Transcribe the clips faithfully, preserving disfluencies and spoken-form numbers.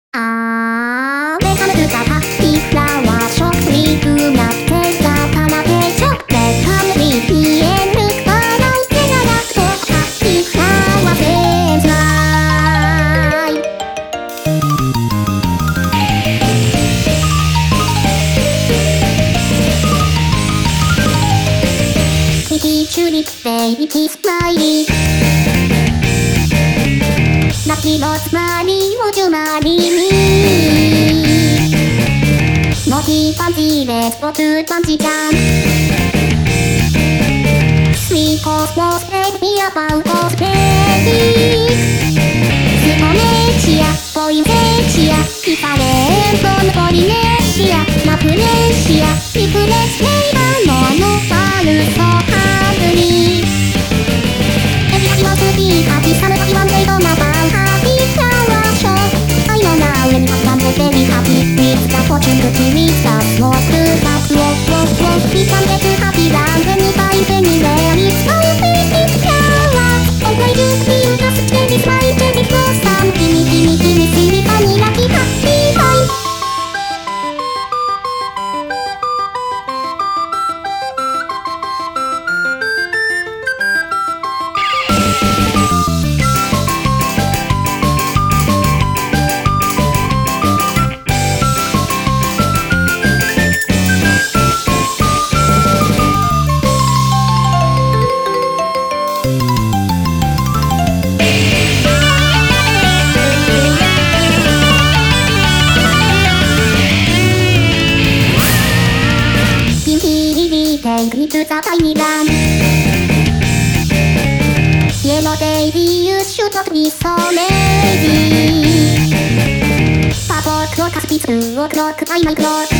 アメカルカハッピーフラワーショップリグナテザパラペチョレカムリピエルバラウテナラトハッピーフラワーセンサイミキチューリップベイビーキスマイリーラッキーローズマリーをジュマリーノティパンチレスポツパンチちゃんスイーコスポスペイビアバウコスペイスポネシアポインセシアピカレントのポリネシアラプレシアピクレスレイバーノノパルソハグリエビハキモスピーカチサムハキワンデイドナバウハピーフラワーショー愛のナウエにハキワンデベリーハピーミツザフォーチュングチミツザスモークザスウォッウォッウォッピカンデスハピランゼニバイゼニレリスパウピーピーフラワーオンプレイジューピーナスチェリスマイチェリフローサムキミキミキミシリバニラキハッピーバイTake me to the tiny land Yellow baby, you should not be so lazy Purple clock, speed two o'clock, buy my clock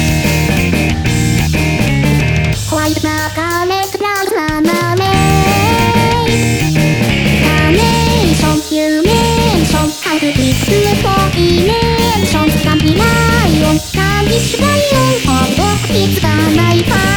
White margaret, brown marmalade Carnation, humation, how to be true for dimension Candy lion, candy lion, all of it's gonna